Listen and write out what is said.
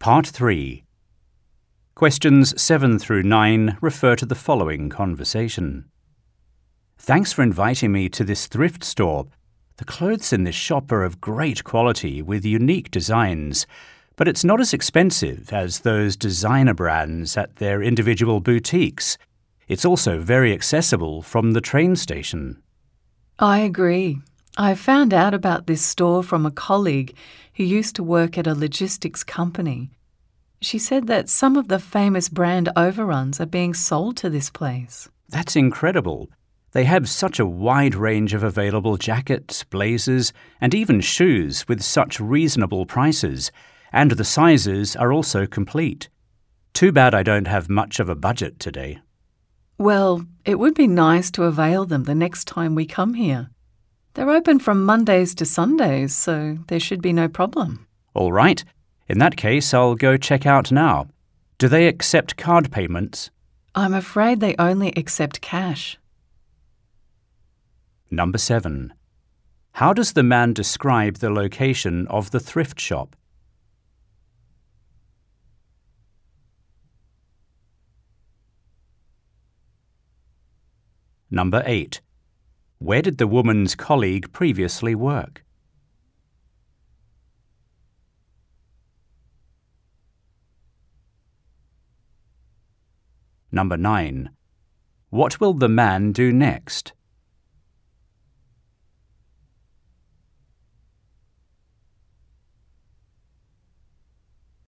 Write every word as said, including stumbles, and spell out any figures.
Part three. Questions seven through nine refer to the following conversation. Thanks for inviting me to this thrift store. The clothes in this shop are of great quality with unique designs, but it's not as expensive as those designer brands at their individual boutiques. It's also very accessible from the train station. I agree. I found out about this store from a colleague who used to work at a logistics company. She said that some of the famous brand overruns are being sold to this place. That's incredible. They have such a wide range of available jackets, blazers, and even shoes with such reasonable prices, and the sizes are also complete. Too bad I don't have much of a budget today. Well, it would be nice to avail them the next time we come here. They're open from Mondays to Sundays, so there should be no problem. All right. In that case, I'll go check out now. Do they accept card payments? I'm afraid they only accept cash. Number seven. How does the man describe the location of the thrift shop? Number eight. Where did the woman's colleague previously work? Number nine. What will the man do next?